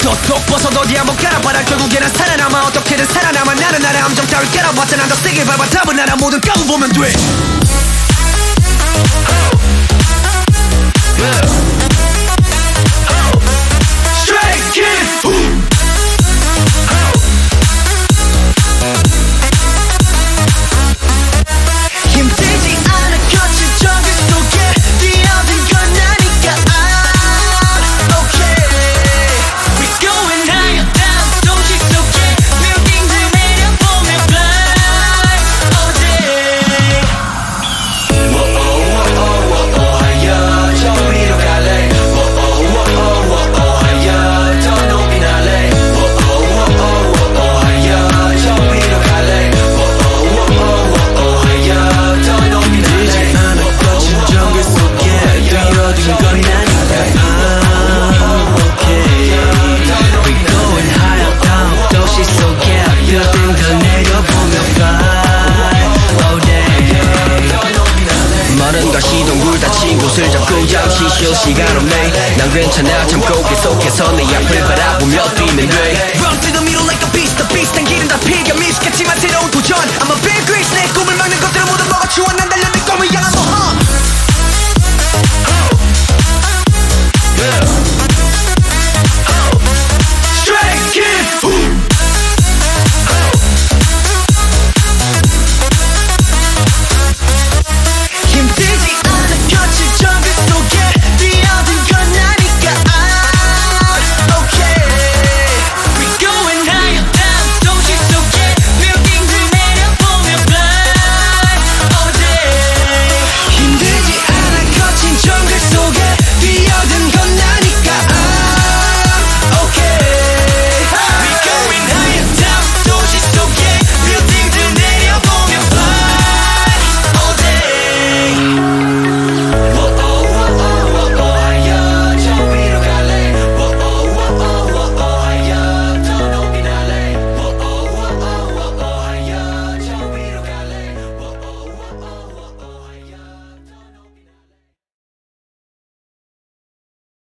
톡톡 벗어 어디 한번 깔아봐라 결국에는 살아남아 어떻게든 살아남아 나는 나의 함정 따위 깔아봤자 난 더 세게 밟아 답은 하나 모든 까보면 돼 Straight kids 힘들지 않아 거친 정글 속에 뛰어든 건 나니까 Okay We're going higher down 도시 속에 빌딩들 내려보며 fly all day 하여 저 위로 갈래 하여 더 높이 날래 하여 저 위로 갈래 하여 더 높이 날래 않아 거친 정글 속에 뛰어든 건 나니까 Okay We're going higher down 도시 속에 빌딩들 내려보며 fly all day 마른 가시던 굴 다친 곳을 잡고 잠시 쉴 시간 없네 난 괜찮아 참고 계속해서 내 앞을 바라보며 뛰면 돼 Run to the middle like a beast The beast 당기는 다 피가 미치겠지만 새로운 도전 I'm a big grease 내 꿈을 막는 것들은 모두 먹어치워 난 달려 내 꿈을 향한 모험